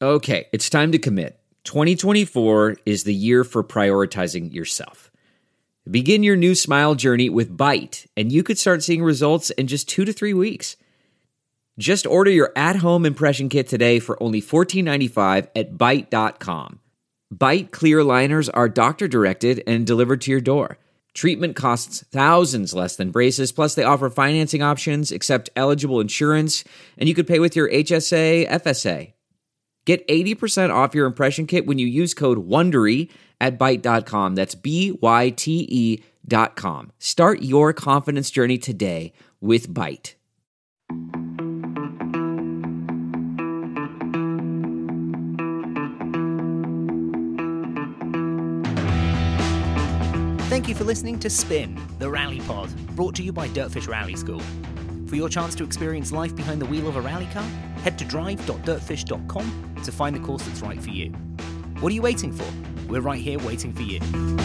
Okay, it's time to commit. 2024 is the year for prioritizing yourself. Begin your new smile journey with Byte, and you could start seeing results in just 2 to 3 weeks. Just order your at-home impression kit today for only $14.95 at Byte.com. Byte clear liners are doctor-directed and delivered to your door. Treatment costs thousands less than braces, plus they offer financing options, accept eligible insurance, and you could pay with your HSA, FSA. Get 80% off your impression kit when you use code WONDERY at Byte.com. That's BYTE.com. Start your confidence journey today with Byte. Thank you for listening to Spin, the Rally Pod, brought to you by Dirtfish Rally School. For your chance to experience life behind the wheel of a rally car, head to drive.dirtfish.com to find the course that's right for you. What are you waiting for? We're right here waiting for you.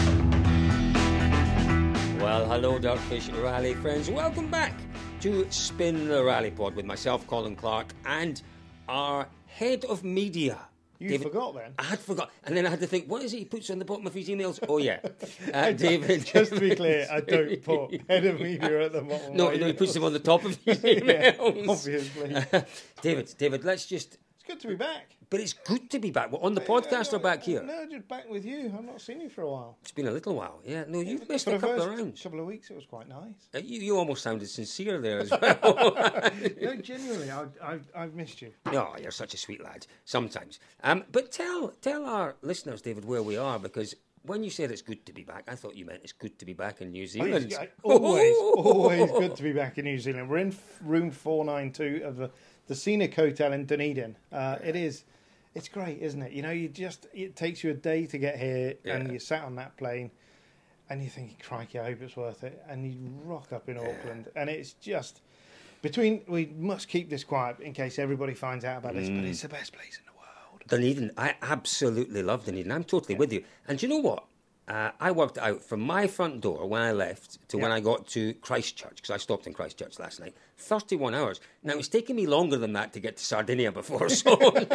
Well, hello Dirtfish Rally friends. Welcome back to Spin the Rally Pod with myself, Colin Clark, and our head of media. You forgot then? I had forgot. And then I had to think, what is it he puts on the bottom of his emails? Oh, yeah. David. Just to be clear, I don't put head of media at the bottom. No, he puts them on the top of his emails. Yeah, obviously. David, let's just... It's good to be back. But it's good to be back. What, on the podcast or back here? No, just back with you. I've not seen you for a while. It's been a little while, yeah. No, you've missed a couple of rounds. Couple of weeks, it was quite nice. You almost sounded sincere there as well. No, genuinely, I've missed you. Oh, you're such a sweet lad, sometimes. But tell our listeners, David, where we are, because when you said it's good to be back, I thought you meant it's good to be back in New Zealand. Always good to be back in New Zealand. We're in room 492 of the Scenic Hotel in Dunedin. It's great, isn't it? You know, it takes you a day to get here, and you sat on that plane, and you think, crikey, I hope it's worth it. And you rock up in Auckland, and it's just we must keep this quiet in case everybody finds out about this, but it's the best place in the world. Dunedin, I absolutely love Dunedin. I'm totally with you. And do you know what? I worked out from my front door when I left to when I got to Christchurch, because I stopped in Christchurch last night, 31 hours. Now, it's taken me longer than that to get to Sardinia before, so,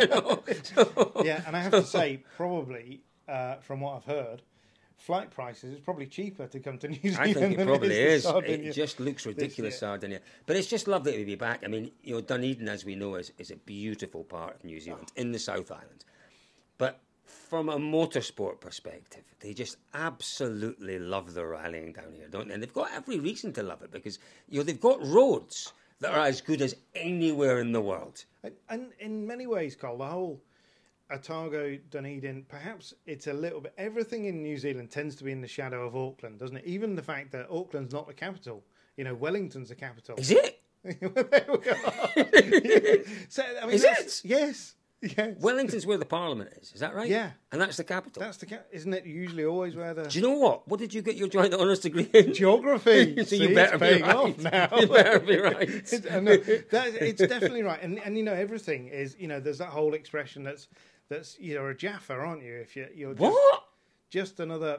Yeah, and I have to say, probably, from what I've heard, flight prices, it's probably cheaper to come to New Zealand. I think it probably is. Sardinia. It just looks ridiculous, Sardinia. But it's just lovely to be back. I mean, you know, Dunedin, as we know, is a beautiful part of New Zealand, in the South Island. But from a motorsport perspective, they just absolutely love the rallying down here, don't they? And they've got every reason to love it because, you know, they've got roads that are as good as anywhere in the world. And in many ways, Cole, the whole Otago, Dunedin, perhaps it's a little bit... Everything in New Zealand tends to be in the shadow of Auckland, doesn't it? Even the fact that Auckland's not the capital. You know, Wellington's the capital. Is it? There we are. So, I mean, is it? Yes. Yes. Wellington's where the Parliament is that right? Yeah. And that's the capital? Isn't it usually always where the... Do you know what? What did you get your joint honours degree in? Geography. So you better be right. Off now. You better be right. It's definitely right. And, you know, everything is... You know, there's that whole expression that's you're a Jaffa, aren't you? If you're just another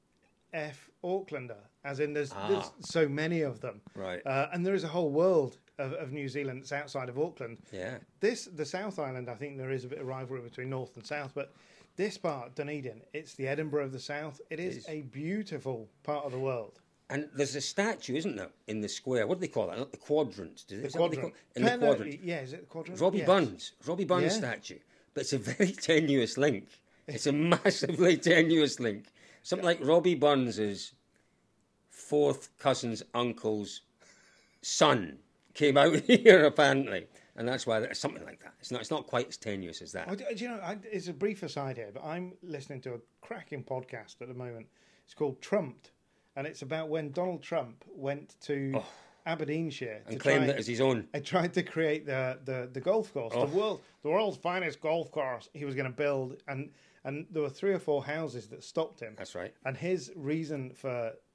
F Aucklander, as in there's so many of them. Right. And there is a whole world of New Zealand that's outside of Auckland. Yeah. The South Island, I think there is a bit of rivalry between North and South, but this part, Dunedin, it's the Edinburgh of the South. It is a beautiful part of the world. And there's a statue, isn't there, in the square? What do they call that? The quadrant. The quadrant. In the quadrant. Yeah, is it the quadrant? Robbie Burns statue. But it's a very tenuous link. It's a massively tenuous link. Something like Robbie Burns' fourth cousin's uncle's son came out here, apparently. And that's why there's something like that. It's not quite as tenuous as that. Do you know, it's a brief aside here, but I'm listening to a cracking podcast at the moment. It's called Trumped, and it's about when Donald Trump went to Aberdeenshire and claimed it as his own. I tried to create the golf course, the world's finest golf course he was going to build, and there were 3 or 4 houses that stopped him. That's right. And his reason for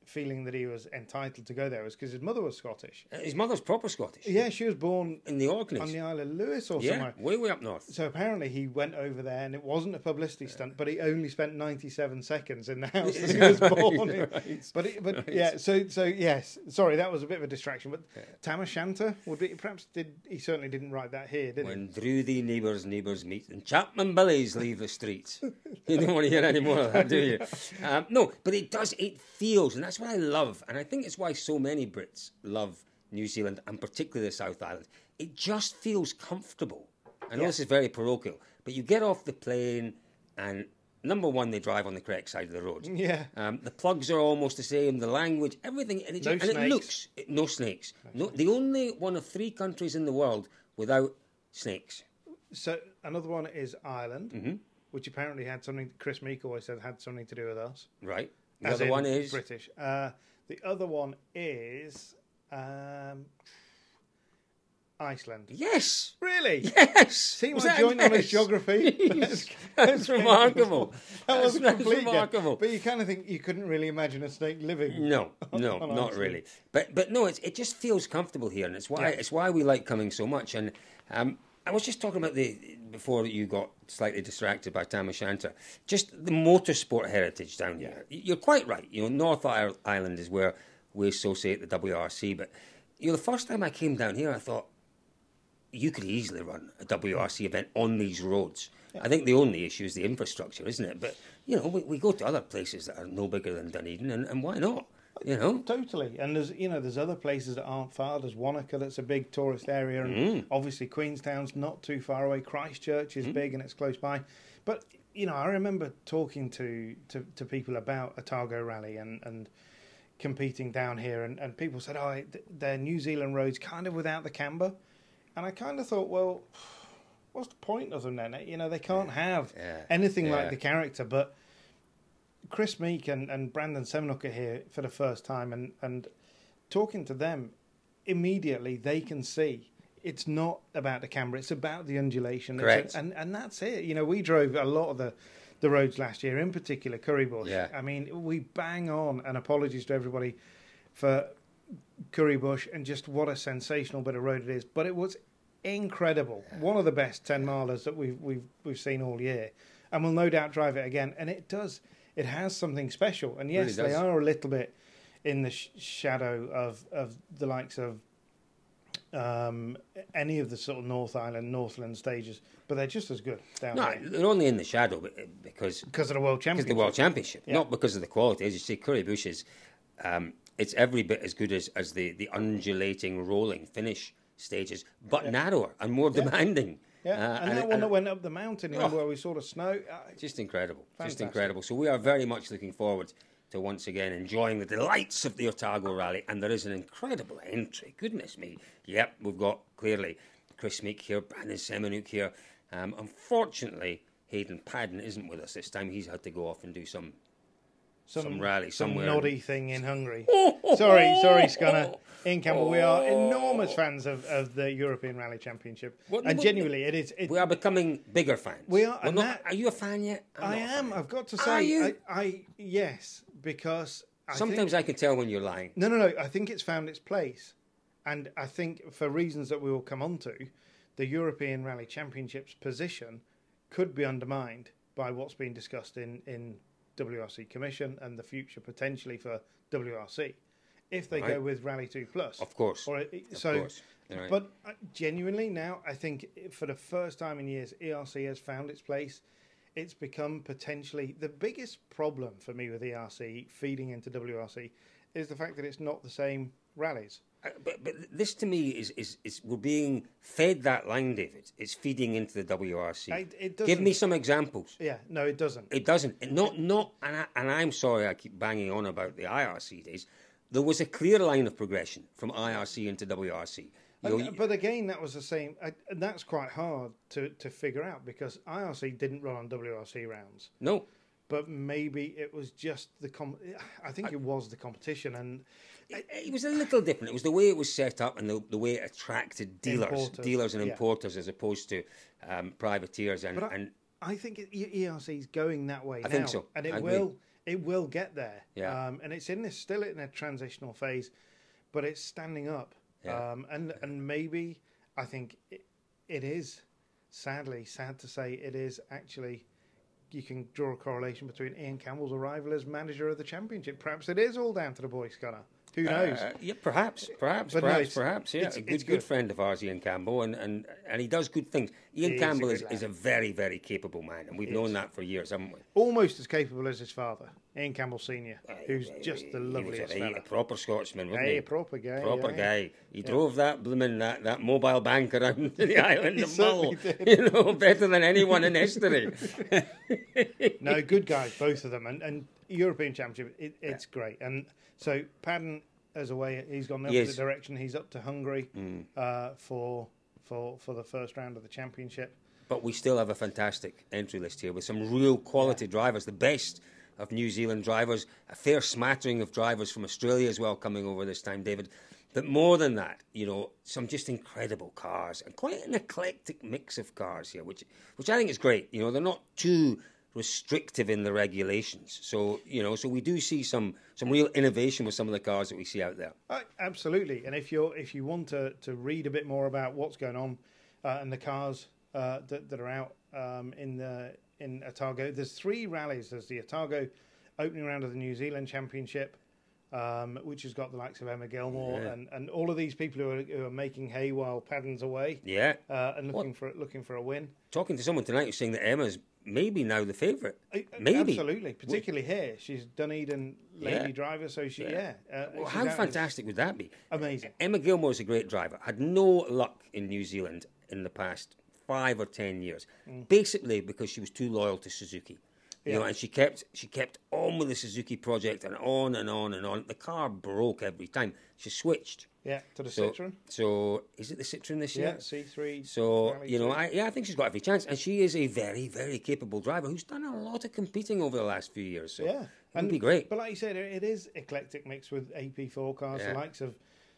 feeling that he was entitled to go there was because his mother was Scottish. His mother's proper Scottish. Yeah, she was born in the Orkneys. on the Isle of Lewis or Yeah, somewhere. way up north. So apparently he went over there, and it wasn't a publicity stunt, but he only spent 97 seconds in the house that he was born in. But yeah, so yes, sorry, that was a bit of a distraction. But Tam O'Shanter would be he certainly didn't write that here, did he? When Drudy neighbours meet and Chapman Billies leave the streets. You don't want to hear any more of that, do you? No, but it feels, and that's what I love, and I think it's why so many Brits love New Zealand, and particularly the South Island. It just feels comfortable. I know this is very parochial, but you get off the plane, and number one, they drive on the correct side of the road. Yeah. The plugs are almost the same, the language, everything, and it looks... No snakes. No, the only one of 3 countries in the world without snakes. So another one is Ireland, which apparently had something, Chris Meek always said had something to do with us. Right. The other one is... British. The other one is... Iceland. Yes. Really? Yes. See my joint on his geography? That's remarkable. That was That's complete remarkable. But you kind of think you couldn't really imagine a snake living. No, on not Iceland. really. But no, it just feels comfortable here, and it's why we like coming so much. And I was just talking about before you got slightly distracted by Tam O'Shanter, just the motorsport heritage down here. You're quite right. North Ireland is where we associate the WRC, but the first time I came down here, I thought, you could easily run a WRC event on these roads. Yeah. I think the only issue is the infrastructure, isn't it? But, we go to other places that are no bigger than Dunedin, and why not? Totally. And there's other places that aren't far. There's Wanaka, that's a big tourist area, and obviously Queenstown's not too far away. Christchurch is big and it's close by. But, I remember talking to people about Otago Rally and competing down here, and people said, they're New Zealand roads kind of without the camber. And I kind of thought, well, what's the point of them then? They can't have anything like the character. But Chris Meek and Brandon Semenuk are here for the first time, and talking to them, immediately they can see it's not about the camber, it's about the undulation. Correct. And that's it. We drove a lot of the roads last year, in particular Currybush. Yeah. I mean, we bang on, and apologies to everybody for Currybush, and just what a sensational bit of road it is. But it was incredible. One of the best 10-milers that we've seen all year, and we'll no doubt drive it again. And it has something special. And yes, really they are a little bit in the shadow of the likes of any of the sort of Northland stages, but they're just as good down there. No, they're only in the shadow because of the World Championship. Because of the World Championship, not because of the quality. As you say, Currybush is it's every bit as good as the undulating, rolling finish stages, but narrower and more demanding. Yeah, and that one that went up the mountain, where we saw the snow. Just incredible. Fantastic. Just incredible. So we are very much looking forward to once again enjoying the delights of the Otago Rally, and there is an incredible entry. Goodness me. Yep, we've got clearly Chris Meek here, Brandon Semenuk here. Unfortunately, Hayden Padden isn't with us this time. He's had to go off and do some rally somewhere. Some noddy thing in Hungary. Sorry, Scunner. In Campbell, we are enormous fans of the European Rally Championship. Genuinely, it is. We are becoming bigger fans. We are. Are you a fan yet? I am. I've got to say. Are you? Yes, because sometimes I can tell when you're lying. No. I think it's found its place, and I think for reasons that we will come on to, the European Rally Championship's position could be undermined by what's being discussed in WRC Commission and the future potentially for WRC if they go with Rally 2 Plus. Of course. Right. But genuinely now, I think for the first time in years, ERC has found its place. It's become potentially the biggest problem for me with ERC feeding into WRC is the fact that it's not the same rallies. But this to me is we're being fed that line, David. It's feeding into the WRC. It doesn't. Give me some examples. Yeah, no, it doesn't. It doesn't. And I'm sorry I keep banging on about the IRC days. There was a clear line of progression from IRC into WRC. But again, that was the same. And that's quite hard to figure out because IRC didn't run on WRC rounds. No. But maybe it was just I think it was the competition, and it was a little different. It was the way it was set up and the way it attracted dealers and importers as opposed to privateers. And I think ERC is going that way now. I think so. And it will. it will get there. Yeah. And it's still in a transitional phase, but it's standing up. Yeah. And maybe I think it is, sadly, sad to say, it is actually. You can draw a correlation between Ian Campbell's arrival as manager of the championship. Perhaps it is all down to the boy Scunner. Who knows? Yeah, perhaps. But no, Yeah, it's good good. friend of ours, Ian Campbell, and he does good things. Ian He is Campbell a good is a very, very capable man, and we've known that for years, haven't we? Almost as capable as his father, Ian Campbell Senior, who's just the He loveliest was a fella. proper Scotsman, wasn't he? A proper guy. Proper yeah. guy. He drove that blooming that mobile bank around the island He of Mull. certainly did. You know, better than anyone in history. No, good guys, both of them, and European Championship, it's great. And so Padden, as a way, he's gone the Yes. opposite direction. He's up to Hungary for the first round of the championship. But we still have a fantastic entry list here with some real quality drivers, the best of New Zealand drivers, a fair smattering of drivers from Australia as well coming over this time, David. But more than that, you know, some just incredible cars and quite an eclectic mix of cars here, which I think is great. You know, they're not too restrictive in the regulations. So, you know, so we do see some real innovation with some of the cars that we see out there. Absolutely. And if you want to read a bit more about what's going on and the cars that are out in Otago, there's 3 rallies. There's the Otago opening round of the New Zealand Championship, which has got the likes of Emma Gilmore and all of these people who are making hay while Padden's away. Yeah. And looking for a win. Talking to someone tonight who's saying that Emma's maybe now the favourite. Maybe. Absolutely. Particularly here. She's Dunedin lady driver, so she, Well, she's how out as- fantastic would that be? Amazing. Emma Gilmore is a great driver. Had no luck in New Zealand in the past 5 or 10 years, basically because she was too loyal to Suzuki. You know, and she kept on with the Suzuki project and on and on and on. The car broke every time. She switched. Yeah, to the Citroen. So is it the Citroen this year? Yeah, C3. So, Rally you know, 2. I think she's got every chance. And she is a very, very capable driver who's done a lot of competing over the last few years. So Yeah, it would be great. But like you said, it is eclectic mix with AP4 cars, Yeah. the likes of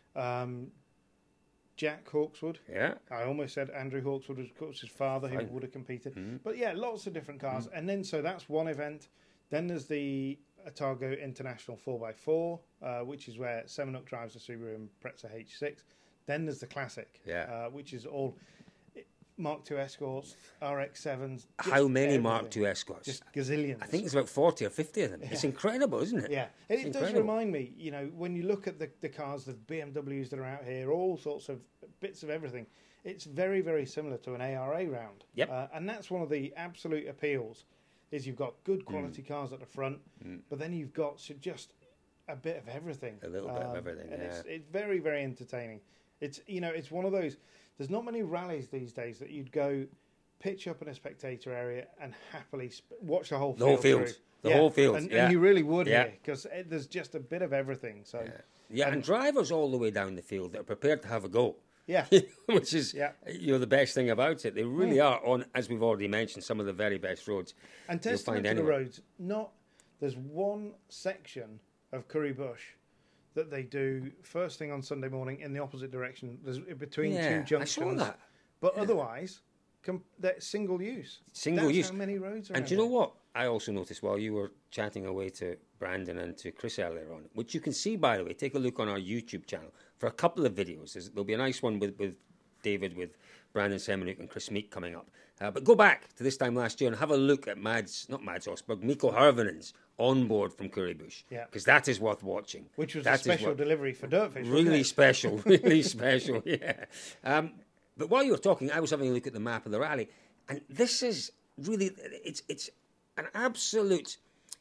Jack Hawkswood. Yeah. I almost said Andrew Hawkswood was, of course, his father who Fine. would have competed. But yeah, lots of different cars. And then, so that's one event. Then there's the Otago International 4x4, which is where Seminuk drives the Subaru Impreza H6. Then there's the Classic, which is all Mark II Escorts, RX-7s. How many everything. Mark II Escorts? Just gazillions. I think there's about 40 or 50 of them. It's incredible, isn't it? Yeah, It's it does incredible. remind me, you know, when you look at the cars, the BMWs that are out here, all sorts of bits of everything, it's very, very similar to an ARA round. Yep. And that's one of the absolute appeals, is you've got good quality cars at the front, but then you've got just a bit of everything. A little bit of everything, and yeah. it's very, very entertaining. It's, you know, it's one of those, there's not many rallies these days that you'd go pitch up in a spectator area and happily watch the whole field. The whole field. through. The whole field, And yeah. you really would Yeah. here, because there's just a bit of everything. So, Yeah, and drivers all the way down the field that are prepared to have a go. yeah. Which is, you know, the best thing about it. They really are on, as we've already mentioned, some of the very best roads And you'll testament find to the anywhere. roads, there's one section of Curry Bush that they do first thing on Sunday morning in the opposite direction. There's between Yeah, two junctions. I saw that. But otherwise, that's single use. Single That's use. how many roads are And out do you know there. what? I also noticed while you were chatting away to Brandon and to Chris earlier on, which you can see, by the way, take a look on our YouTube channel for a couple of videos. There'll be a nice one with David, with Brandon Semenuk and Chris Meek coming up. But go back to this time last year and have a look at not Mads Osberg, Mikko Harvinen's onboard from Curry Bush. Yeah. Because that is worth watching. Which was That a is special what- delivery for Dirtfish. wasn't Really it? special, really special, yeah. But while you were talking, I was having a look at the map of the rally, and this is really, it's an absolute,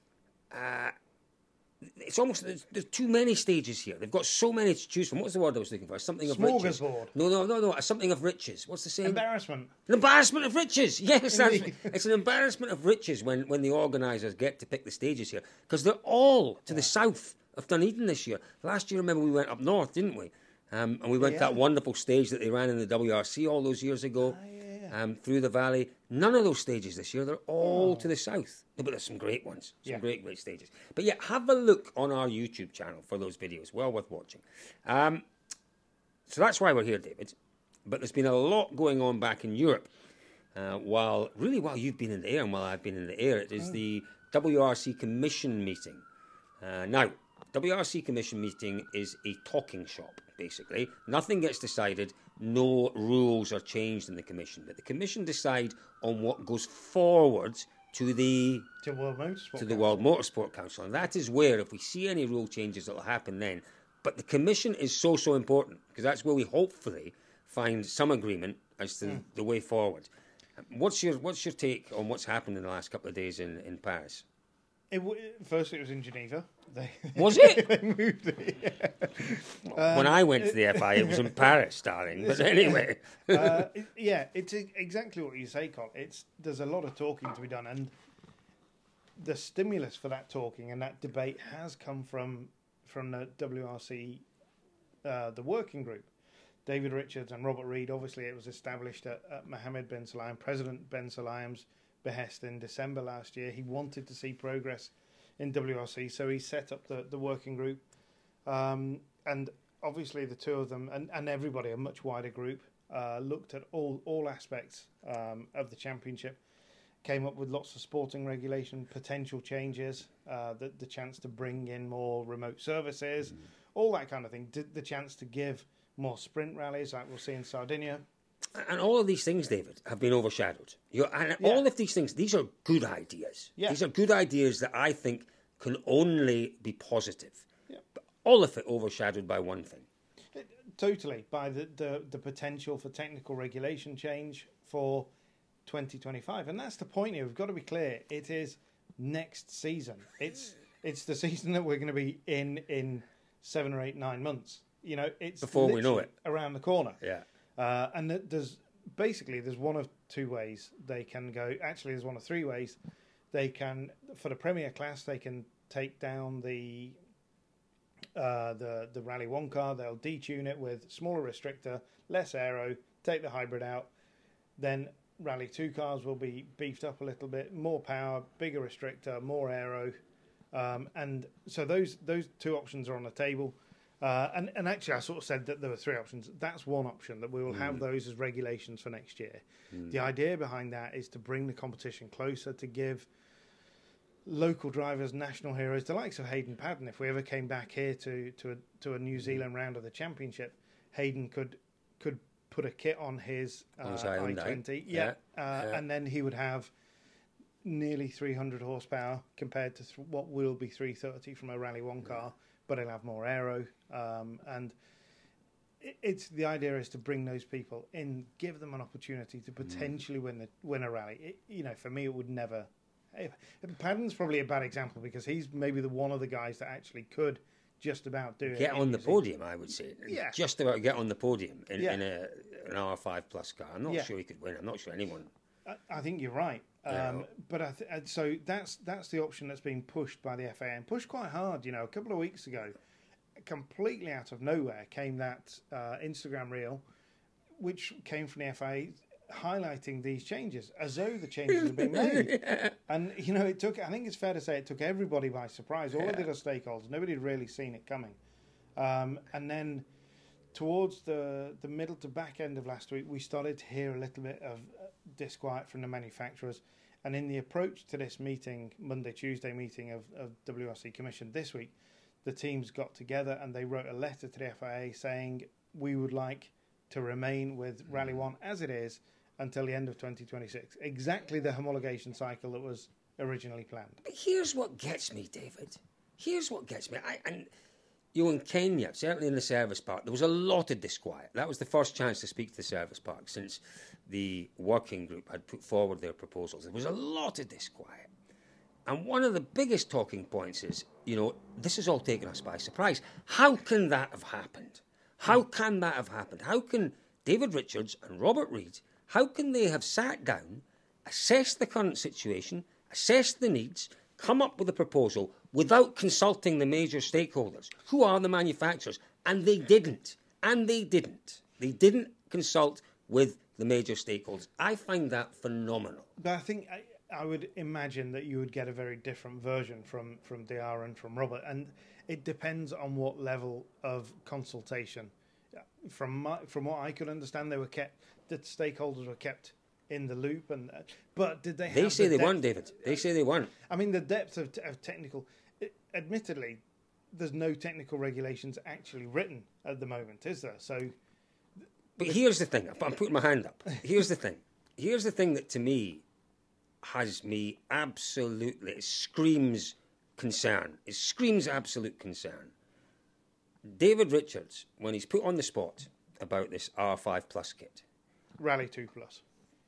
it's almost, there's too many stages here. They've got so many to choose from. What's the word I was looking for? Something of riches. Smorgasbord. No, something of riches. What's the saying? Embarrassment. An embarrassment of riches. Yes, that's, Indeed. it's an embarrassment of riches when the organisers get to pick the stages here, because they're all to the south of Dunedin this year. Last year, remember, we went up north, didn't we? And we went to that wonderful stage that they ran in the WRC all those years ago, through the valley. None of those stages this year. They're all to the south. No, but there's some great ones. Some great stages. But yeah, have a look on our YouTube channel for those videos. Well worth watching. So that's why we're here, David. But there's been a lot going on back in Europe. while you've been in the air and while I've been in the air. It is the WRC Commission meeting. Now, WRC Commission meeting is a talking shop, basically. Nothing gets decided, no rules are changed in the Commission, but the Commission decide on what goes forward to the World Motorsport Council. And that is where, if we see any rule changes, that will happen then. But the Commission is so important, because that's where we hopefully find some agreement as to the way forward. What's your take on what's happened in the last couple of days in Paris? First, it was in Geneva. Was it? They moved it. When I went to the FI, it was in Paris, darling. But anyway. It's exactly what you say, Col. There's a lot of talking to be done, and the stimulus for that talking and that debate has come from the WRC, the working group. David Richards and Robert Reid. Obviously, it was established at Mohammed bin Sulayem, President bin Sulayem's behest in December last year. He wanted to see progress in WRC, so he set up the working group. And obviously the two of them, and everybody, a much wider group, looked at all aspects of the championship, came up with lots of sporting regulation, potential changes, the chance to bring in more remote services, all that kind of thing, the chance to give more sprint rallies like we'll see in Sardinia. And all of these things, David, have been overshadowed. All of these things, these are good ideas. Yeah. These are good ideas that I think can only be positive. Yeah. But all of it overshadowed by one thing. Totally, by the potential for technical regulation change for 2025. And that's the point here. We've got to be clear. It is next season. It's the season that we're going to be in 7 or 8, 9 months. You know, it's before we know it, around the corner. Yeah. And there's one of two ways they can go. Actually, there's one of three ways they can. For the Premier Class, they can take down the Rally 1 car. They'll detune it with smaller restrictor, less aero, take the hybrid out. Then Rally 2 cars will be beefed up a little bit, more power, bigger restrictor, more aero, and so those two options are on the table. And actually, I sort of said that there were three options. That's one option, that we will have those as regulations for next year. The idea behind that is to bring the competition closer, to give local drivers, national heroes, the likes of Hayden Paddon. If we ever came back here to a New Zealand round of the championship, Hayden could put a kit on his i20, and then he would have nearly 300 horsepower compared to what will be 330 from a Rally 1 car. But it'll have more aero, and it's the idea is to bring those people in, give them an opportunity to potentially win a rally. For me, it would never. Paddon's probably a bad example because he's maybe one of the guys that actually could just about do it. Get on the podium, I would say. Yeah. Just about get on the podium in an R5 plus car. I'm not sure he could win. I'm not sure anyone. I think you're right. But so that's the option that's being pushed by the FAA and pushed quite hard. A couple of weeks ago, completely out of nowhere came that Instagram reel, which came from the FAA highlighting these changes as though the changes had been made. And it took. I think it's fair to say it took everybody by surprise. All of the other stakeholders, nobody had really seen it coming. And then towards the middle to back end of last week, we started to hear a little bit of disquiet from the manufacturers. And in the approach to this meeting, Monday-Tuesday meeting of WRC Commission this week, the teams got together and they wrote a letter to the FIA saying we would like to remain with Rally 1 as it is until the end of 2026. Exactly the homologation cycle that was originally planned. But here's what gets me, David. Here's what gets me. In Kenya, certainly in the service park, there was a lot of disquiet. That was the first chance to speak to the service park since the working group had put forward their proposals. There was a lot of disquiet. And one of the biggest talking points is, this has all taken us by surprise. How can that have happened? How can that have happened? How can David Richards and Robert Reid, how can they have sat down, assessed the current situation, assessed the needs, come up with a proposal without consulting the major stakeholders, who are the manufacturers? And they didn't. They didn't consult with the major stakeholders. I find that phenomenal. But I think I would imagine that you would get a very different version from DR and from Robert, and it depends on what level of consultation. From what I could understand, the stakeholders were kept in the loop. But did they? They say they weren't, David. They say they weren't. I mean, the depth of technical. Admittedly, there's no technical regulations actually written at the moment, is there? So. But here's the thing. I'm putting my hand up. Here's the thing. Here's the thing that to me has me absolutely. It screams concern. It screams absolute concern. David Richards, when he's put on the spot about this R5 Plus kit, Rally 2 Plus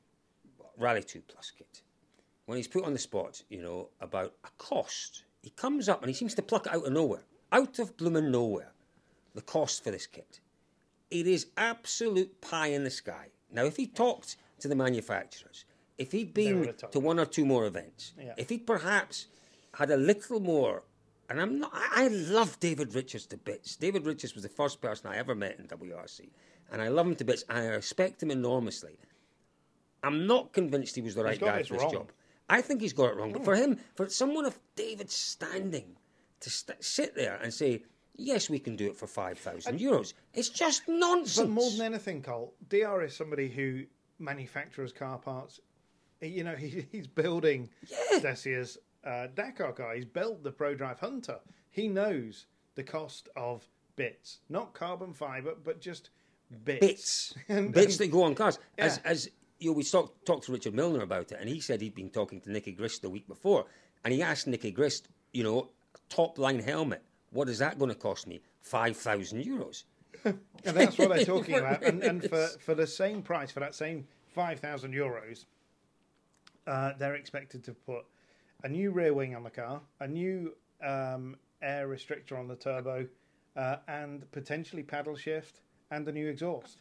kit, when he's put on the spot, about a cost, he comes up and he seems to pluck it out of nowhere, out of blooming nowhere, the cost for this kit. It is absolute pie in the sky. Now, if he talked to the manufacturers, if he'd been to one or two more events, if he'd perhaps had a little more. And I love David Richards to bits. David Richards was the first person I ever met in WRC. And I love him to bits. And I respect him enormously. I'm not convinced he was the right guy for this job. I think he's got it wrong. But for him, for someone of David's standing, to sit there and say, yes, we can do it for €5,000, it's just nonsense. But more than anything, Cole, DR is somebody who manufactures car parts. He's building Desia's Dakar car. He's built the ProDrive Hunter. He knows the cost of bits, not carbon fibre, but just bits. Bits that go on cars. Yeah. As we talked to Richard Milner about it, and he said he'd been talking to Nicky Grist the week before, and he asked Nicky Grist, a top-line helmet, what is that going to cost me? €5,000. And that's what they're talking about. And for the same price, for that same €5,000, they're expected to put a new rear wing on the car, a new air restrictor on the turbo, and potentially paddle shift, and a new exhaust.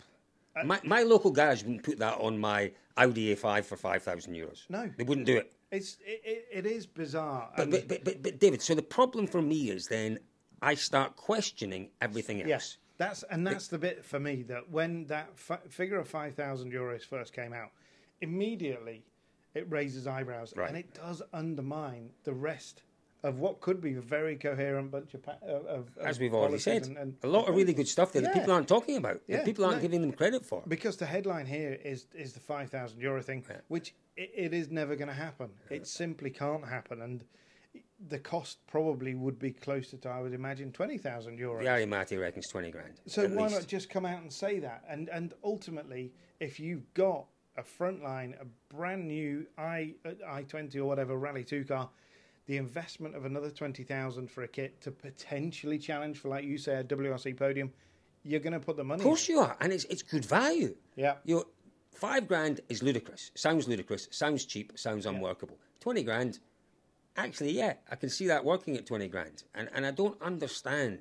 My local garage wouldn't put that on my Audi A5 for €5,000. No. They wouldn't do it. It is bizarre. But David, so the problem for me is then I start questioning everything else. Yes, that's the bit for me, that when that figure of €5,000 first came out, immediately it raises eyebrows, and it does undermine the rest of what could be a very coherent bunch of as we've already said, and a lot of really good stuff there that people aren't talking about, that people aren't giving them credit for. Because the headline here is the €5,000 thing, which it is never going to happen. It simply can't happen, and the cost probably would be closer to, I would imagine, €20,000. The Arimati reckons 20 grand. So why not just come out and say that? And ultimately, if you've got a Frontline, a brand new i20 or whatever Rally 2 car, the investment of another 20,000 for a kit to potentially challenge for, like you say, a WRC podium, you're going to put the money. Of course you are, and it's good value. Yeah, £5,000 is ludicrous. Sounds cheap. Sounds unworkable. 20 grand, actually, I can see that working at 20 grand, and I don't understand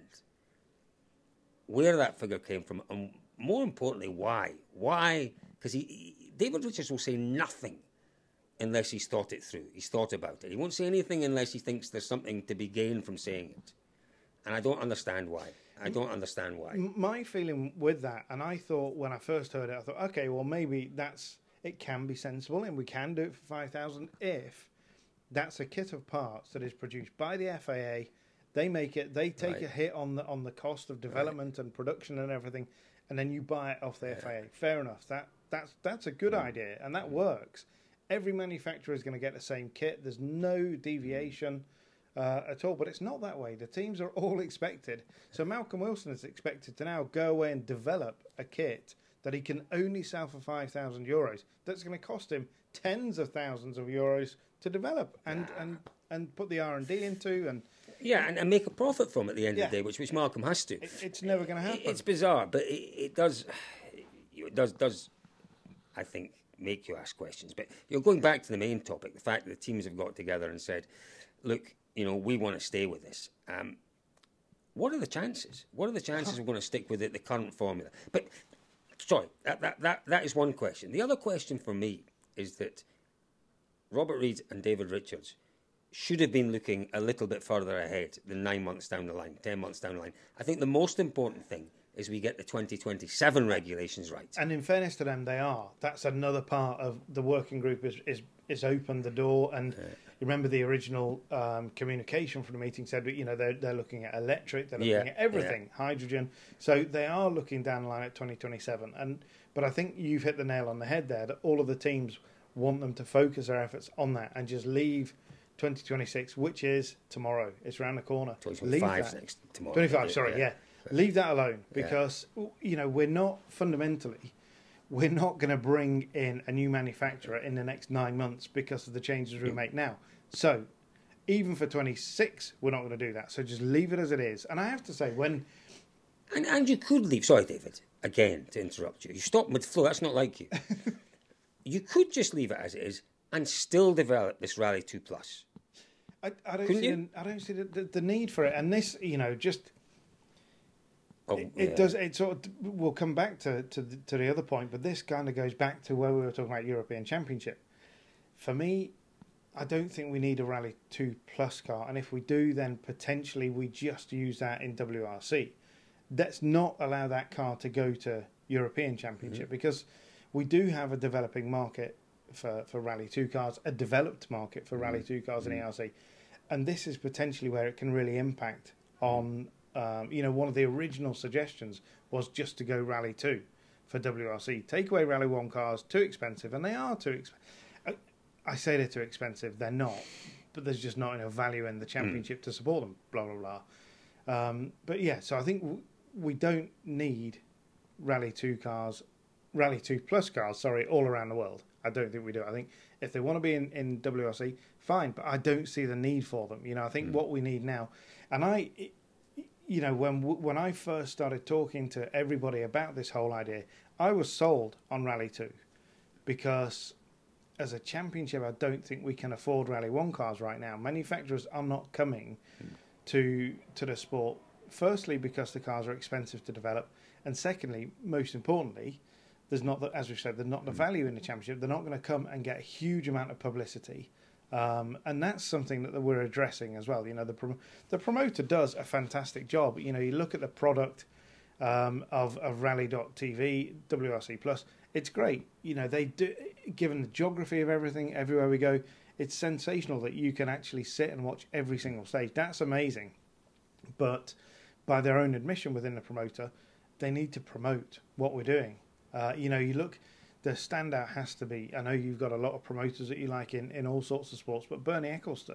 where that figure came from, and more importantly, why? Why? Because David Richards will say nothing unless he's thought it through. He's thought about it. He won't say anything unless he thinks there's something to be gained from saying it. And I don't understand why. My feeling with that, and I thought when I first heard it, I thought, okay, well, maybe it can be sensible and we can do it for 5,000 if that's a kit of parts that is produced by the FAA. They make it, they take a hit on the cost of development and production and everything, and then you buy it off the FAA. Fair enough. That's a good idea, and that works. Every manufacturer is going to get the same kit. There's no deviation at all, but it's not that way. The teams are all expected. So Malcolm Wilson is expected to now go away and develop a kit that he can only sell for €5,000. That's going to cost him tens of thousands of euros to develop and put the R&D into and make a profit from it at the end of the day, which Malcolm has to. It's never going to happen. It's bizarre, but it does, I think, make you ask questions. But going back to the main topic, the fact that the teams have got together and said, look, we want to stay with this. What are the chances? What are the chances we're going to stick with the current formula? But, sorry, that is one question. The other question for me is that Robert Reid and David Richards should have been looking a little bit further ahead than 9 months down the line, 10 months down the line. I think the most important thing is we get the 2027 regulations right. And in fairness to them, they are. That's another part of the working group is opened the door. And you remember the original communication from the meeting said, they're looking at electric, they're looking at everything, hydrogen. So they are looking down the line at 2027. But I think you've hit the nail on the head there, that all of the teams want them to focus their efforts on that and just leave 2026, which is tomorrow. It's around the corner. 2025 next tomorrow. 25, sorry, yeah. Leave that alone, because we're not going to bring in a new manufacturer in the next 9 months because of the changes we make now. So even for 26, we're not going to do that. So just leave it as it is. And I have to say, and you could leave. Sorry, David. Again, to interrupt you. You stop mid-flow. That's not like you. You could just leave it as it is and still develop this Rally 2 Plus. I don't see the need for it. And this, just. It does. It sort of. We'll come back to the other point, but this kind of goes back to where we were talking about European Championship. For me, I don't think we need a Rally 2 Plus car, and if we do, then potentially we just use that in WRC. Let's not allow that car to go to European Championship, because we do have a developing market for Rally 2 cars, a developed market for Rally 2 cars in ERC, and this is potentially where it can really impact on. One of the original suggestions was just to go Rally 2 for WRC. Take away Rally 1 cars, too expensive, and they are too expensive. I say they're too expensive, they're not, but there's just not enough value in the championship to support them, blah, blah, blah. But yeah, so I think we don't need Rally 2 Plus cars, all around the world. I don't think we do. I think if they want to be in WRC, fine, but I don't see the need for them. I think what we need now, and when I first started talking to everybody about this whole idea, I was sold on Rally 2 because as a championship, I don't think we can afford Rally 1 cars right now. Manufacturers are not coming to the sport, firstly because the cars are expensive to develop, and secondly, most importantly, there's not as we've said, there's not the value in the championship. They're not going to come and get a huge amount of publicity. And that's something that we're addressing as well. The promoter does a fantastic job. You look at the product of Rally.tv, WRC Plus. It's great. They do, given the geography of everything, everywhere we go, it's sensational that you can actually sit and watch every single stage. That's amazing. But by their own admission within the promoter, they need to promote what we're doing. You look. The standout has to be, I know you've got a lot of promoters that you like in all sorts of sports, but Bernie Ecclestone,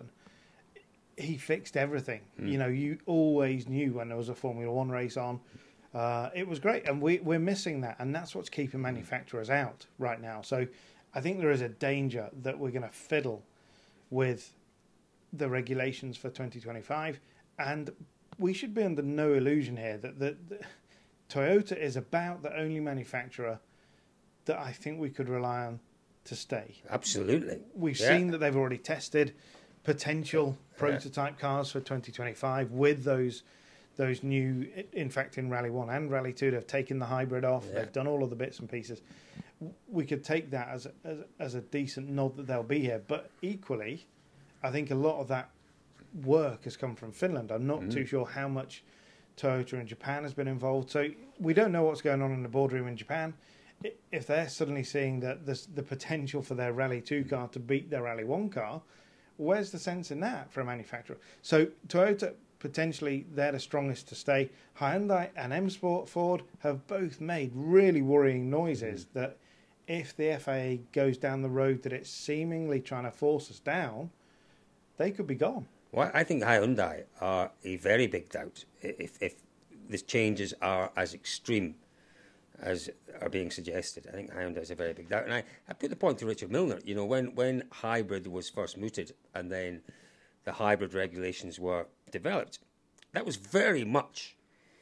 he fixed everything. You always knew when there was a Formula One race on. It was great, and we're missing that, and that's what's keeping manufacturers out right now. So I think there is a danger that we're going to fiddle with the regulations for 2025, and we should be under no illusion here that Toyota is about the only manufacturer that I think we could rely on to stay. Absolutely. We've seen that they've already tested potential prototype cars for 2025 with those new, in fact, in Rally 1 and Rally 2, they've taken the hybrid off. Yeah. They've done all of the bits and pieces. We could take that as a decent nod that they'll be here. But equally, I think a lot of that work has come from Finland. I'm not too sure how much Toyota in Japan has been involved. So we don't know what's going on in the boardroom in Japan. If they're suddenly seeing that the potential for their Rally 2 car to beat their Rally 1 car, where's the sense in that for a manufacturer? So Toyota, potentially, they're the strongest to stay. Hyundai and M Sport Ford have both made really worrying noises that if the FIA goes down the road that it's seemingly trying to force us down, they could be gone. Well, I think Hyundai are a very big doubt if the changes are as extreme as are being suggested. I think Hyundai is a very big doubt. And I put the point to Richard Milner, when hybrid was first mooted and then the hybrid regulations were developed, that was very much,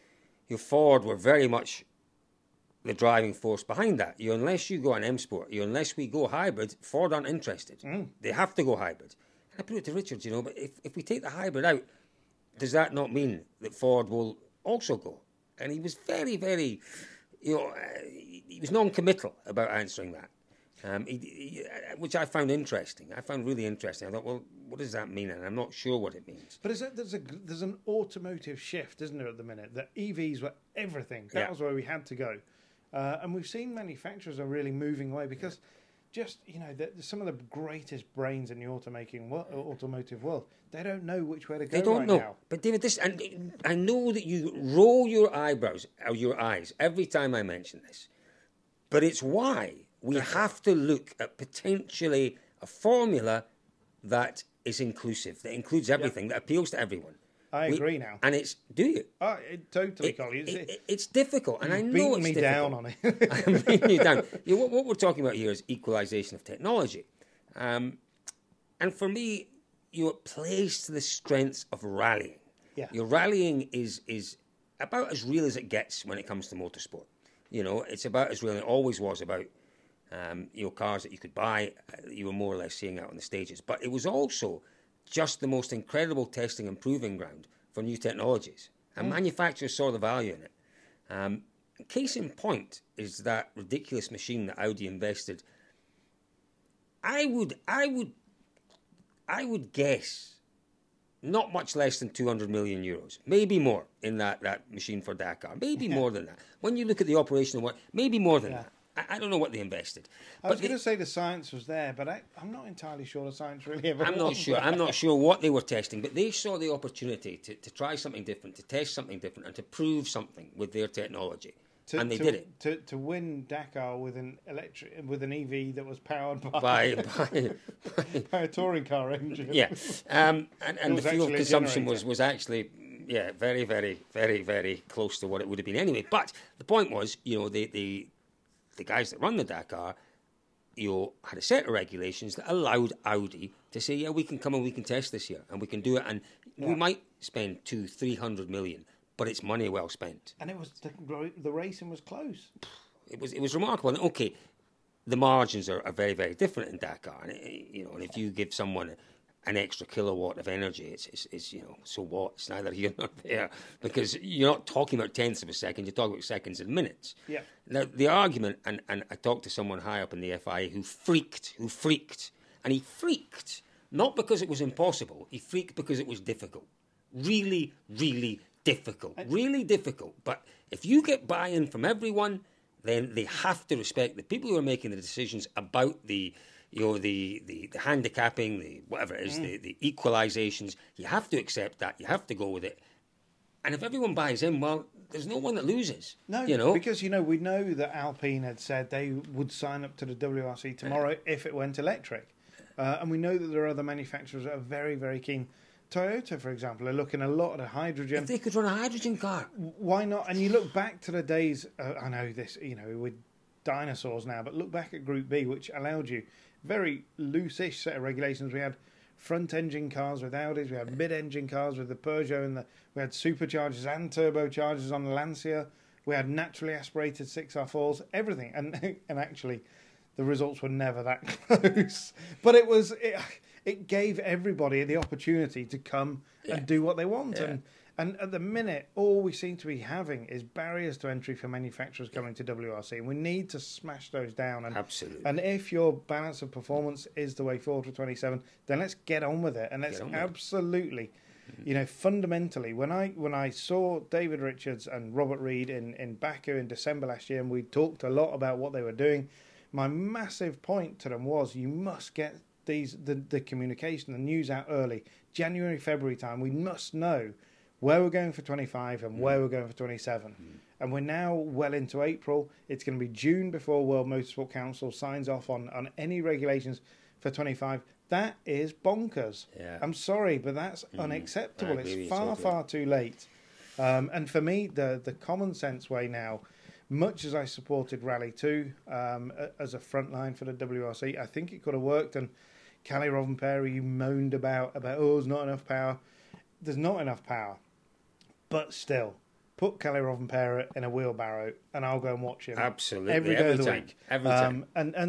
Ford were very much the driving force behind that. Unless you go on M Sport, unless we go hybrid, Ford aren't interested. They have to go hybrid. And I put it to Richard, but if we take the hybrid out, does that not mean that Ford will also go? And he was very, very... he was non-committal about answering that. Which I found interesting. I found really interesting. I thought, well, what does that mean? And I'm not sure what it means. But there's an automotive shift, isn't there, at the minute? That EVs were everything. That was where we had to go. And we've seen manufacturers are really moving away because just, some of the greatest brains in the automotive world, they don't know which way to go. They don't know. Now. But David, and I know that you roll your eyebrows or your eyes every time I mention this, but it's why we have to look at potentially a formula that is inclusive, that includes everything, that appeals to everyone. I agree now. And do you? Totally, Collie. It's difficult, and I know it's difficult. Down on it. I'm beating you down. What we're talking about here is equalisation of technology. And for me, it plays to the strengths of rallying. Yeah. Your rallying is about as real as it gets when it comes to motorsport. It's about as real, and it always was about cars that you could buy, you were more or less seeing out on the stages. But it was also just the most incredible testing and proving ground for new technologies. And manufacturers saw the value in it. Case in point is that ridiculous machine that Audi invested. I would guess not much less than 200 million euros, maybe more in that machine for Dakar, maybe more than that. When you look at the operational work, maybe more than that. I don't know what they invested. I was going to say the science was there, but I'm not entirely sure the science really ever I'm not sure. I'm not sure what they were testing, but they saw the opportunity to try something different, to test something different, and to prove something with their technology. And they did it. To win Dakar with an EV that was powered by a touring car engine. Yeah, and the fuel consumption was actually very, very, very, very close to what it would have been anyway. But the point was, the guys that run the Dakar, had a set of regulations that allowed Audi to say, we can come and we can test this here, and we can do it, and we might spend 200-300 million, but it's money well spent. And it was the racing was close. It was remarkable. And okay, the margins are very, very different in Dakar, and and if you give someone an extra kilowatt of energy, it's so what? It's neither here nor there, because you're not talking about tenths of a second, you're talking about seconds and minutes. Yeah. Now, the argument, and I talked to someone high up in the FIA who freaked, and he freaked, not because it was impossible, he freaked because it was difficult. Really, really difficult. Really difficult. But if you get buy-in from everyone, then they have to respect the people who are making the decisions about the handicapping, the whatever it is, the equalisations. You have to accept that. You have to go with it. And if everyone buys in, well, there's no one that loses. No, because we know that Alpine had said they would sign up to the WRC tomorrow if it went electric, and we know that there are other manufacturers that are very, very keen. Toyota, for example, are looking a lot at hydrogen. If they could run a hydrogen car, why not? And you look back to the days. I know this, with dinosaurs now, but look back at Group B, which allowed you very loose-ish set of regulations. We had front-engine cars with Audis, we had mid-engine cars with the Peugeot, and we had superchargers and turbochargers on the Lancia. We had naturally aspirated 6R4s, everything. And actually, the results were never that close. But it gave everybody the opportunity to come and do what they want. Yeah. And at the minute, all we seem to be having is barriers to entry for manufacturers coming to WRC. And we need to smash those down. And, absolutely. And if your balance of performance is the way forward for 27, then let's get on with it. And let's absolutely, fundamentally, when I saw David Richards and Robert Reed in Baku in December last year, and we talked a lot about what they were doing, my massive point to them was you must get the communication, the news out early. January, February time, we must know where we're going for 25 and where we're going for 27. And we're now well into April. It's going to be June before World Motorsport Council signs off on any regulations for 25. That is bonkers. Yeah. I'm sorry, but that's unacceptable. It's far too late. And for me, the common sense way now, much as I supported Rally 2 as a front line for the WRC, I think it could have worked. And Kalle Rovanperä, you moaned about there's not enough power. There's not enough power. But still, put Kalle Rovanperä in a wheelbarrow and I'll go and watch him. Absolutely. Every day of the week. Every time.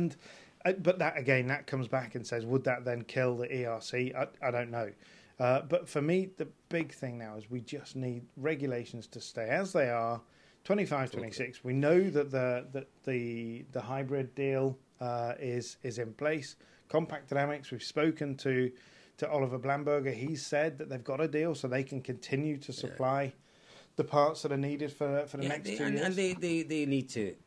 But that, again, that comes back and says, would that then kill the ERC? I don't know. But for me, the big thing now is we just need regulations to stay as they are, 25, 26. We know that the hybrid deal is in place. Compact Dynamics, we've spoken to Oliver Blamberger. He's said that they've got a deal so they can continue to supply the parts that are needed for the next 2 years. And they need to...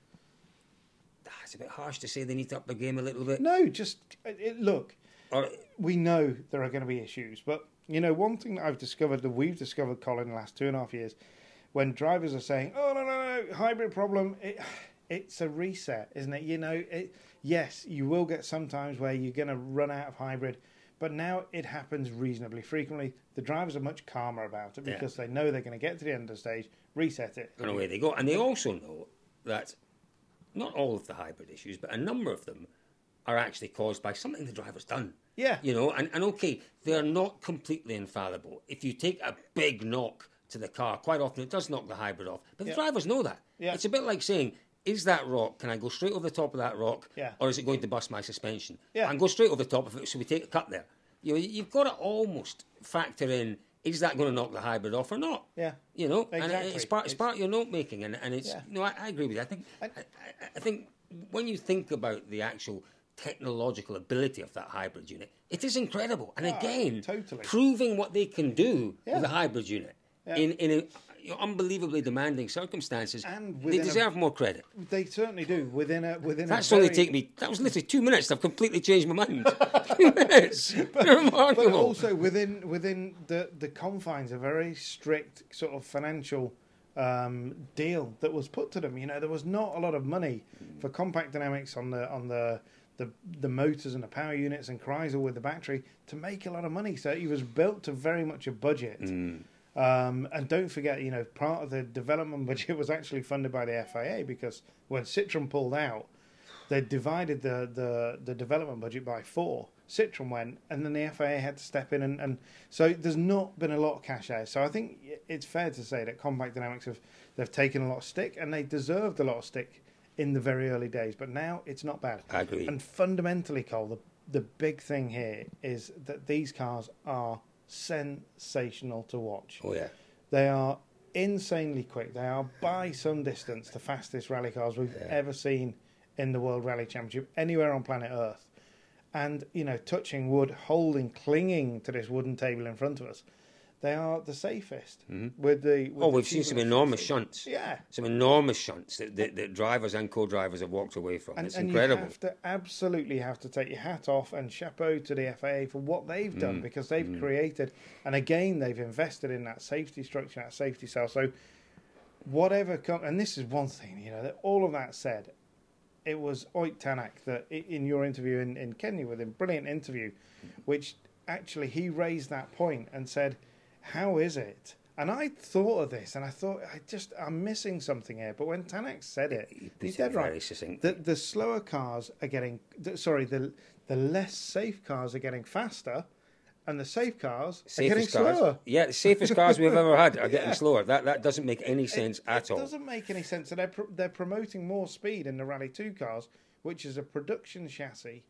It's a bit harsh to say they need to up their game a little bit. No, just look, we know there are going to be issues. But, one thing that we've discovered, Colin, in the last 2.5 years, when drivers are saying, oh, no, hybrid problem, it's a reset, isn't it? Yes, you will get some times where you're going to run out of hybrid, but now it happens reasonably frequently. The drivers are much calmer about it because they know they're going to get to the end of the stage, reset it. And away they go. And they also know that not all of the hybrid issues, but a number of them are actually caused by something the driver's done. Yeah. And okay, they're not completely infallible. If you take a big knock to the car, quite often it does knock the hybrid off. But the drivers know that. Yeah. It's a bit like saying, is that rock, can I go straight over the top of that rock, Yeah. or is it going to bust my suspension? Yeah. I can go straight over the top of it, so we take a cut there. You've got to almost factor in, is that going to knock the hybrid off or not? Yeah. And Exactly. it's part of your note making, and it's I agree with you. I think when you think about the actual technological ability of that hybrid unit, it is incredible. And again, totally. proving what they can do with a hybrid unit in unbelievably demanding circumstances, And they deserve more credit. They certainly do. Within That's only taken me. That was literally 2 minutes. I've completely changed my mind. 2 minutes. Remarkable. But also within the confines, a very strict sort of financial deal that was put to them. There was not a lot of money for Compact Dynamics on the motors and the power units, and Kreisel with the battery to make a lot of money. So it was built to very much a budget. And don't forget, part of the development budget was actually funded by the FIA, because when Citroën pulled out, they divided the development budget by 4. Citroën went, and then the FIA had to step in, and so there's not been a lot of cash out. So I think it's fair to say that Compact Dynamics they've taken a lot of stick, and they deserved a lot of stick in the very early days. But now it's not bad. I agree. And fundamentally, Cole, the big thing here is that these cars are sensational to watch. Oh yeah, they are insanely quick. They are by some distance the fastest rally cars we've ever seen in the World Rally Championship anywhere on planet Earth. And touching wood, clinging to this wooden table in front of us, they are the safest. With we've seen some enormous shunts. Yeah, some enormous shunts that drivers and co-drivers have walked away from. It's incredible. You absolutely have to take your hat off and chapeau to the FIA for what they've done, because they've created, and again they've invested in that safety structure, that safety cell. So whatever comes, and this is one thing, that all of that said, it was Oyt Tanak that in your interview in Kenya with him, brilliant interview, which actually he raised that point and said, how is it? And I thought of this, and I thought, I'm missing something here. But when Tanak said it, he's dead right. The slower cars are getting, the less safe cars are getting faster, and the safe cars are getting slower. Yeah, the safest cars we've ever had are getting slower. That doesn't make any sense at all. It doesn't make any sense. And they're promoting more speed in the Rally 2 cars, which is a production chassis,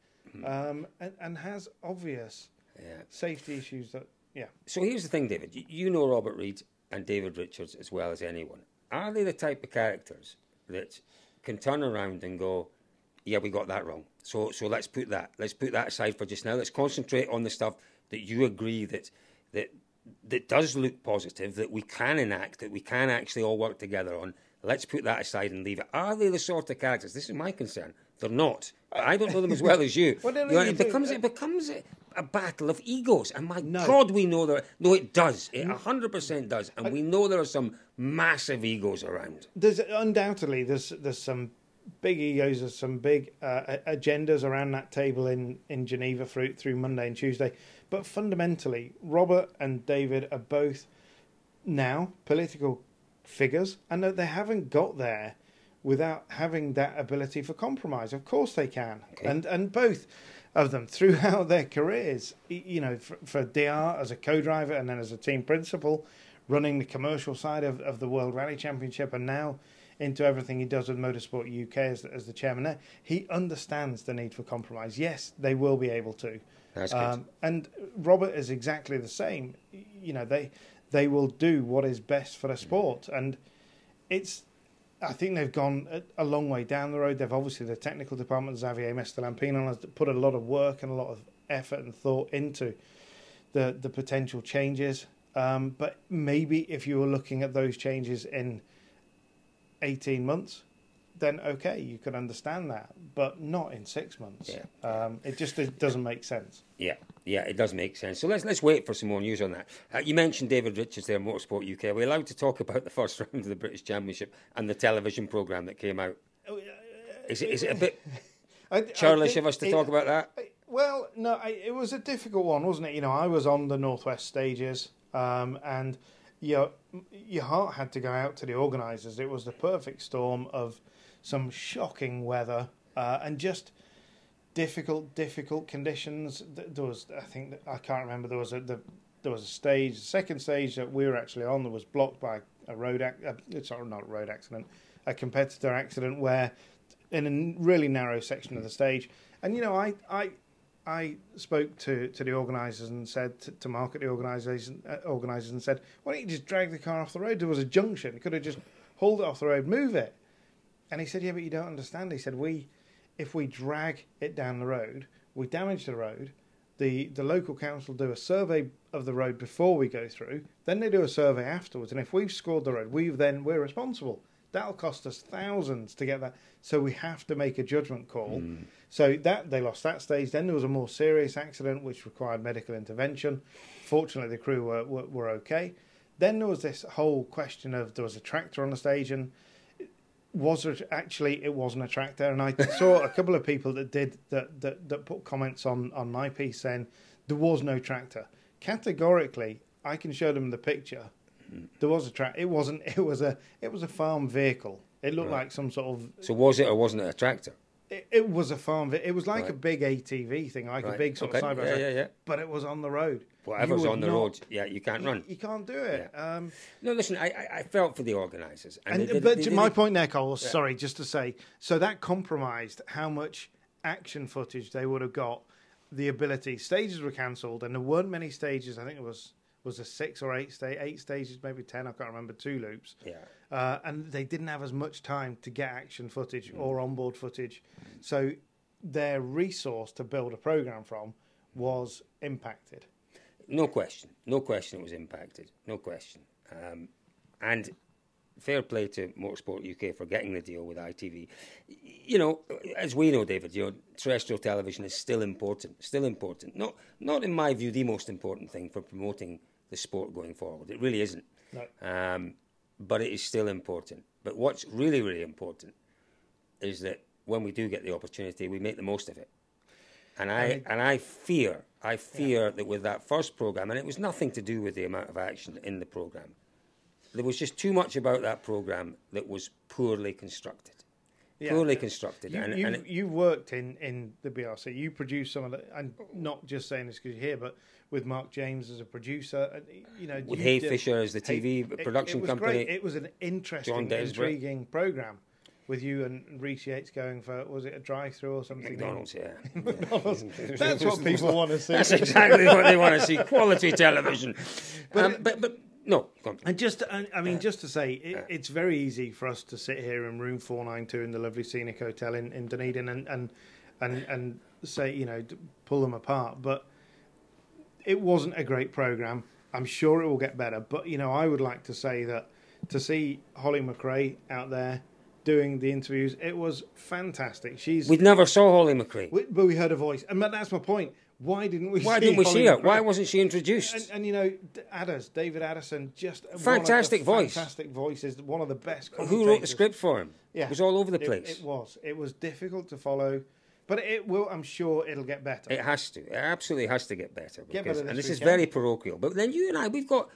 and has obvious safety issues that... Yeah. So here's the thing, David. You know Robert Reid and David Richards as well as anyone. Are they the type of characters that can turn around and go, yeah, we got that wrong. So let's put that aside for just now. Let's concentrate on the stuff that you agree that does look positive, that we can enact, that we can actually all work together on. Let's put that aside and leave it. Are they the sort of characters? This is my concern. They're not. I don't know them as well as you. It becomes a battle of egos. And God, we know there. No, it does. It 100% does. And we know there are some massive egos around. There's undoubtedly there's some big egos. There's some big agendas around that table in Geneva through Monday and Tuesday. But fundamentally, Robert and David are both now political figures, and that they haven't got there without having that ability for compromise. Of course they can. Okay. And both of them throughout their careers, for DR as a co-driver and then as a team principal, running the commercial side of the World Rally Championship, and now into everything he does with Motorsport UK as the chairman there, he understands the need for compromise. Yes, they will be able to. That's good. And Robert is exactly the same. They will do what is best for the sport, and it's I think they've gone a long way down the road. They've obviously, the technical department, Xavier Mestalampino, has put a lot of work and a lot of effort and thought into the potential changes. But maybe if you were looking at those changes in 18 months, then okay, you could understand that, but not in 6 months. Yeah. It doesn't make sense. Yeah, it does make sense. So let's wait for some more news on that. You mentioned David Richards there, Motorsport UK. Are we allowed to talk about the first round of the British Championship and the television programme that came out? Is it a bit churlish of us to talk about that? Well, no, it was a difficult one, wasn't it? I was on the Northwest stages, and your heart had to go out to the organisers. It was the perfect storm of some shocking weather and just difficult conditions. There was, I can't remember. There was a stage, the second stage that we were actually on, that was blocked by a competitor accident, where in a really narrow section of the stage. And I spoke to the organisers and said to Mark at the organisers and said, why don't you just drag the car off the road? There was a junction. You could have just hauled it off the road, move it. And he said, yeah, but you don't understand. He said, if we drag it down the road, we damage the road. The local council do a survey of the road before we go through. Then they do a survey afterwards. And if we've scored the road, we're responsible. That'll cost us thousands to get that. So we have to make a judgment call. So that they lost that stage. Then there was a more serious accident which required medical intervention. Fortunately, the crew were okay. Then there was this whole question of, there was a tractor on the stage, and it wasn't a tractor. And I saw a couple of people that put comments on my piece saying there was no tractor. Categorically, I can show them the picture. There was a tractor. It wasn't. It was a farm vehicle. It looked like some sort of. So was it or wasn't it a tractor? It was a farm. It was like a big ATV thing, like a big sort of side by side. Yeah. But it was on the road. Whatever's on the road, you can't run. You can't do it. Yeah. No, listen, I felt for the organisers. But my point there, Cole, sorry, just to say, so that compromised how much action footage they would have got, the ability. Stages were cancelled, and there weren't many stages. I think it was a 6 or 8 stages, maybe 10, I can't remember, 2 loops. Yeah. And they didn't have as much time to get action footage or onboard footage. So their resource to build a programme from was impacted. No question it was impacted. No question. And fair play to Motorsport UK for getting the deal with ITV. As we know, David, terrestrial television is still important. Not in my view the most important thing for promoting the sport going forward. It really isn't. No. But it is still important. But what's really, really important is that when we do get the opportunity, we make the most of it. And I fear that with that first programme, and it was nothing to do with the amount of action in the programme, there was just too much about that programme that was poorly constructed. Yeah. Poorly constructed. You worked in the BRC. You produced some of the, and not just saying this because you're here, but with Mark James as a producer. With Hay Fisher as the TV production company. Great. It was an interesting, intriguing programme. With you and Rhys Yates going for, was it a drive-through or something? McDonald's, yeah. McDonald's. That's what people want to see. That's exactly what they want to see. Quality television. But no, go on. And just to say, it's very easy for us to sit here in room 492 in the lovely scenic hotel in Dunedin and say, pull them apart. But it wasn't a great programme. I'm sure it will get better. But, I would like to say that to see Holly McRae out there doing the interviews, it was fantastic. We never saw Holly McRae, but we heard her voice, and that's my point. Why didn't we see her? Why wasn't she introduced? And David Addison, just fantastic voice. Fantastic voice, is one of the best commentators. Who wrote the script for him? Yeah, it was all over the place. It was difficult to follow, but it will. I'm sure it'll get better. It has to. It absolutely has to get better. And this is weekend. Very parochial. But then you and I,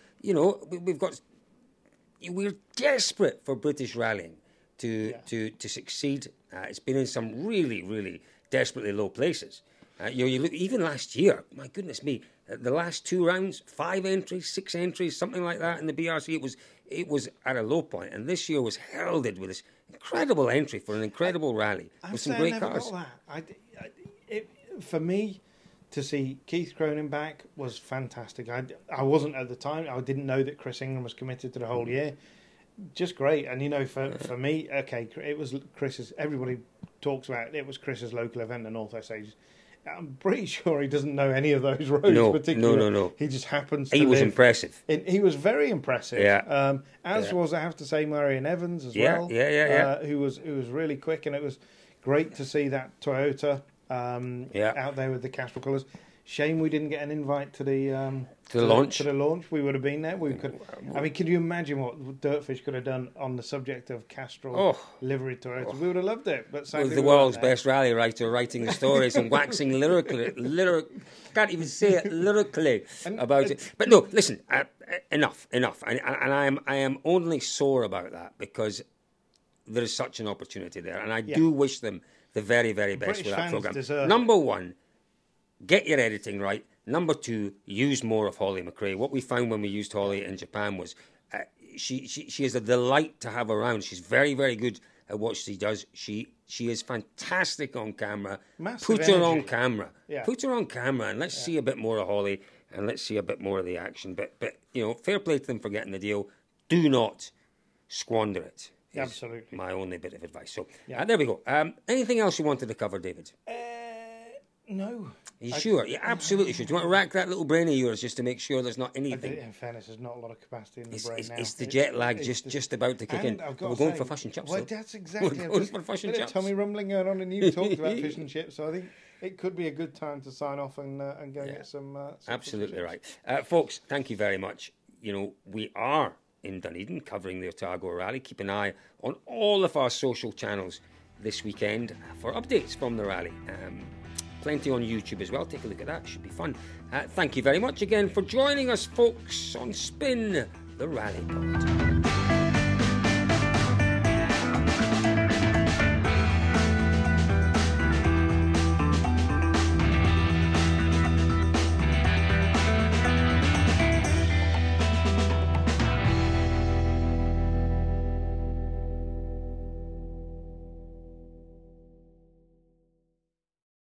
we're desperate for British rallying to succeed. It's been in some really, really desperately low places. You look, even last year, my goodness me, the last 2 rounds, 5 entries, 6 entries, something like that in the BRC. It was at a low point, and this year was heralded with this incredible entry for an incredible rally with some great cars. For me, to see Keith Cronin back was fantastic. I wasn't at the time. I didn't know that Chris Ingram was committed to the whole year. just great. And, you know, for me, okay, it was Chris's, everybody talks about it was Chris's local event, the North West Stages. I'm pretty sure he doesn't know any of those roads particularly. No. He just happens to He was impressive. He was very impressive. Yeah. As was, I have to say, Marion Evans as Yeah, well. yeah. Who was really quick, and it was great to see that Toyota out there with the Castrol colours. Shame we didn't get an invite to the launch. To the launch, we would have been there. We could. I mean, can you imagine what Dirtfish could have done on the subject of Castrol livery Toyota? We would have loved it. But sadly, with the world's best rally writer writing the stories and waxing lyrically, can't even say it lyrically about it. But no, listen, enough. And I am only sore about that because there is such an opportunity there, and I do wish them the very, very best with that program. Number one, get your editing right. Number two, use more of Holly McRae. What we found when we used Holly in Japan was she is a delight to have around. She's very, very good at what she does. She is fantastic on camera. Put her on camera. Yeah. Put her on camera and let's see a bit more of Holly and let's see a bit more of the action. But you know, fair play to them for getting the deal. Do not squander it. Absolutely. My only bit of advice. So there we go. Anything else you wanted to cover, David? No. Are you sure? You absolutely should. Do you want to rack that little brain of yours just to make sure there's not anything? In fairness, there's not a lot of capacity in the brain now. It's the jet lag just about to kick in. We're going for fish and chips. Well, that's exactly. We're going for fish and chips. Tummy rumbling going on, and you talked about fish and chips, so I think it could be a good time to sign off and go and get some absolutely right. Folks, thank you very much. You know, we are in Dunedin covering the Otago Rally. Keep an eye on all of our social channels this weekend for updates from the rally. Plenty on YouTube as well. Take a look at that. Should be fun. Thank you very much again for joining us, folks, on Spin the Rally Pod.